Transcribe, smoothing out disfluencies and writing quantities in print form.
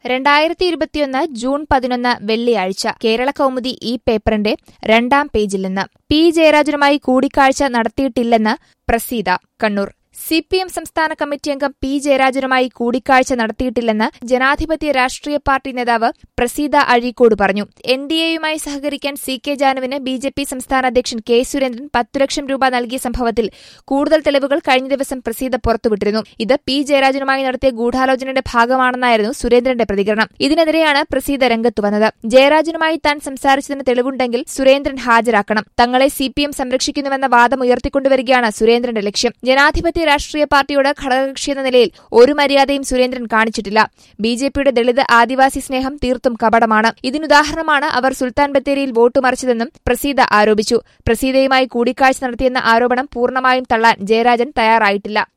2021 June 11 വെള്ളിയാഴ്ച കേരളകൗമുദി ഈ പേപ്പറിന്റെ 2ാം പേജിൽ നിന്ന് പി ജയരാജനുമായി കൂടിക്കാഴ്ച നടത്തിയിട്ടില്ലെന്ന് പ്രസീത കണ്ണൂർ. സിപിഎം സംസ്ഥാന കമ്മിറ്റി അംഗം പി ജയരാജനുമായി കൂടിക്കാഴ്ച നടത്തിയിട്ടില്ലെന്ന് ജനാധിപത്യ രാഷ്ട്രീയ പാർട്ടി നേതാവ് പ്രസീത അഴീക്കോട് പറഞ്ഞു. എൻഡിഎയുമായി സഹകരിക്കാൻ സി കെ ജാനുവിന് ബിജെപി സംസ്ഥാന അധ്യക്ഷൻ കെ സുരേന്ദ്രൻ 10 ലക്ഷം രൂപ നൽകിയ സംഭവത്തിൽ കൂടുതൽ തെളിവുകൾ കഴിഞ്ഞ ദിവസം പ്രസീത പുറത്തുവിട്ടിരുന്നു. ഇത് പി ജയരാജനുമായി നടത്തിയ ഗൂഢാലോചനയുടെ ഭാഗമാണെന്നായിരുന്നു സുരേന്ദ്രന്റെ പ്രതികരണം. ഇതിനെതിരെയാണ് പ്രസീത രംഗത്തു വന്നത്. ജയരാജനുമായി താൻ സംസാരിച്ചതിന് തെളിവുണ്ടെങ്കിൽ സുരേന്ദ്രൻ ഹാജരാക്കണം. തങ്ങളെ സിപിഎം സംരക്ഷിക്കുന്നുവെന്ന വാദം ഉയർത്തിക്കൊണ്ടുവരികയാണ് സുരേന്ദ്രന്റെ ലക്ഷ്യം. ജനാധിപത്യ രാഷ്ട്രീയ പാർട്ടിയോട് ഘടകകക്ഷിയെന്ന നിലയിൽ ഒരു മര്യാദയും സുരേന്ദ്രൻ കാണിച്ചിട്ടില്ല. ബിജെപിയുടെ ദളിത് ആദിവാസി സ്നേഹം തീർത്തും കപടമാണ്. ഇതിനുദാഹരണമാണ് അവർ സുൽത്താൻ ബത്തേരിയിൽ വോട്ട് മറിച്ചതെന്നും പ്രസീത ആരോപിച്ചു. പ്രസീതയുമായി കൂടിക്കാഴ്ച നടത്തിയെന്ന ആരോപണം പൂർണ്ണമായും തള്ളാൻ ജയരാജൻ തയ്യാറായിട്ടില്ല.